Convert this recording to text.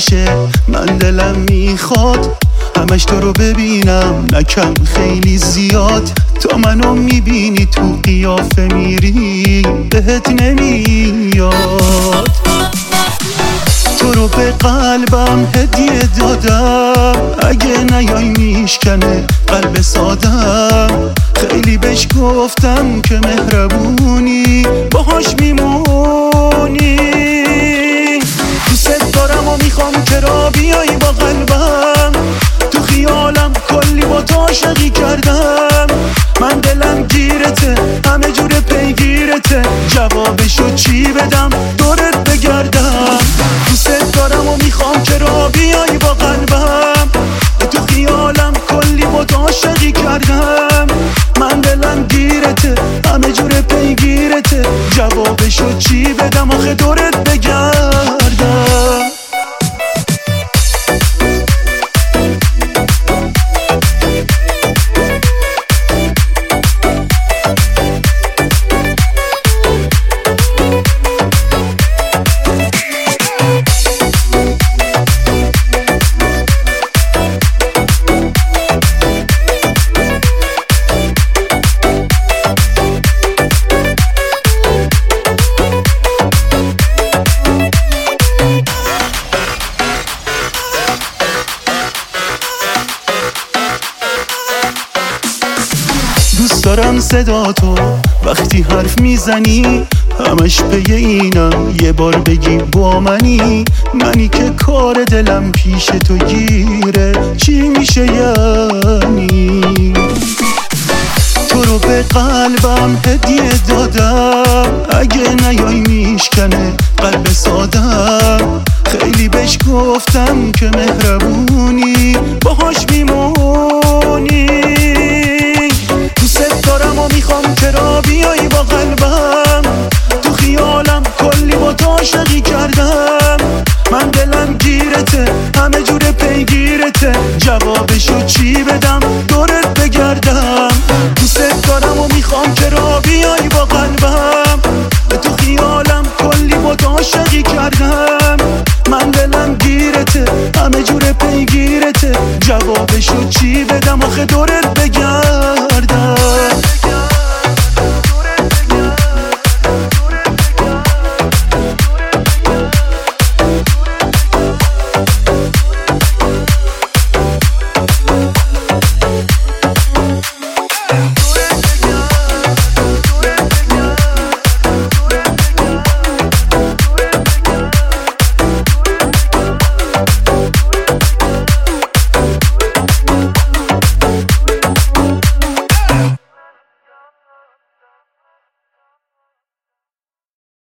میشه. من دلم میخواد همش تو رو ببینم، نکم خیلی زیاد. تا منو میبینی تو قیافه میری بهت نمیاد. تو رو به قلبم هدیه دادم، اگه نیای میشکنه قلب سادم. خیلی بهش گفتم که مهربونی باهاش میمونی. دوست دارم و میخوام که را بیایی با قلبم. تو خیالم کلی با تو عاشقی کردم. من دلم گیرته همه جور پیگیرته، جوابشو چی بدم دورت بگردم. دوست دارم و میخوام که را بیایی با قلبم. تو خیالم کلی با تو عاشقی کردم. من دلم گیرته همه جور پیگیرته، جوابشو چی بدم آخه دورت بگردم. دوست دارم صدا تو وقتی حرف میزنی، همش پی اینم یه بار بگی با منی. منی که کار دلم پیش تو گیره، چی میشه یعنی؟ تو رو به قلبم هدیه دادم، اگه نیای میشکنه قلب سادم. خیلی بهش گفتم که مهربونی باهاش میمونی. دوست دارم و میخوام که را بیایی با قلبم.